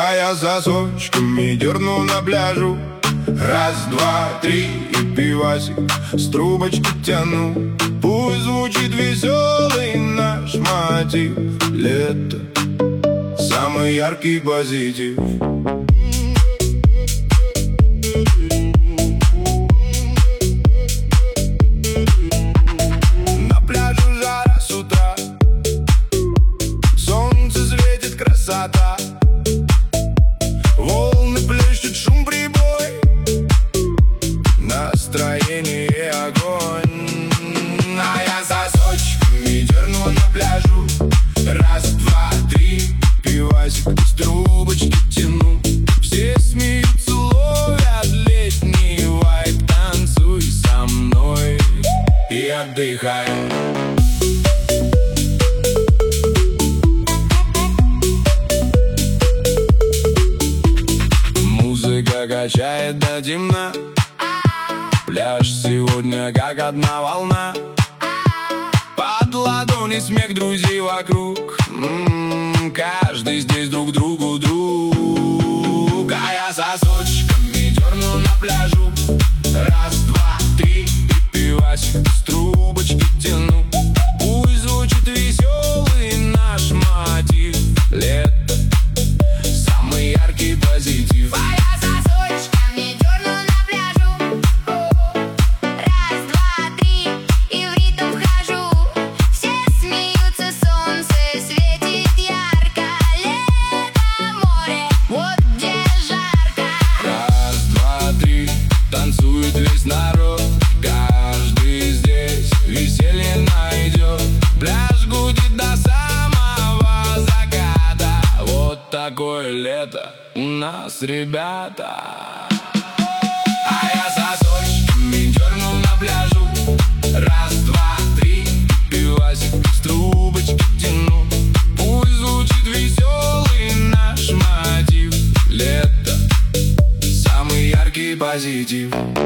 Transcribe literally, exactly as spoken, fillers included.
А я сосочками дерну на пляжу. Раз, два, три, и пивасик с трубочки тяну. Пусть звучит веселый наш мотив. Лето — самый яркий позитив. На пляже жара с утра, солнце светит, красота. Волны плещут, шум прибой, настроение огонь. А я сосочками дерну на пляжу. Раз, два, три, пивасик с трубочки тяну. Все смеются, ловят летний вайб. Танцуй со мной и отдыхай. Музыка качает до темна. Пляж сегодня как одна волна. Под ладони смех друзей вокруг. М-м-м, каждый здесь друг другу друг. А я сосочками дерну на пляжу. Раз, два, три, и пивасик с трубочки тяну. Пусть звучит веселый наш мотив. Лето — самый яркий позитив. А я сосочками дерну на пляжу. Раз, два, три, и в ритм вхожу. Все смеются, солнце светит ярко. Лето, море, вот где жарко. Раз, два, три, танцует весь народ. Каждый здесь веселье найдет. Пляж гудит до самого заката. Вот такое лето у нас, ребята. А я сосочками дерну на пляжу. Раз, два, три, пивасик с трубочки тяну. Пусть звучит веселый наш мотив. Лето — самый яркий позитив.